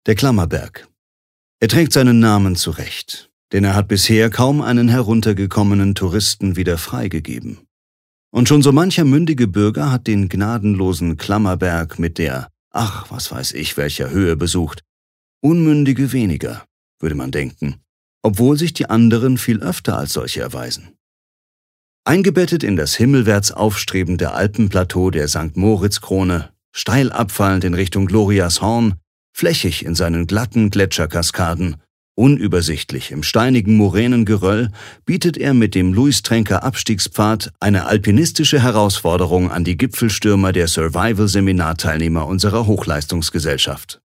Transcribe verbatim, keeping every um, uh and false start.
Der Klammerberg. Er trägt seinen Namen zurecht, denn er hat bisher kaum einen heruntergekommenen Touristen wieder freigegeben. Und schon so mancher mündige Bürger hat den gnadenlosen Klammerberg mit der, ach, was weiß ich, welcher Höhe besucht. Unmündige weniger, würde man denken, obwohl sich die anderen viel öfter als solche erweisen. Eingebettet in das himmelwärts aufstrebende Alpenplateau der Sankt Moritz-Krone, steil abfallend in Richtung Glorias Horn, flächig in seinen glatten Gletscherkaskaden, unübersichtlich im steinigen Moränengeröll, bietet er mit dem Louis-Tränker Abstiegspfad eine alpinistische Herausforderung an die Gipfelstürmer der Survival-Seminarteilnehmer unserer Hochleistungsgesellschaft.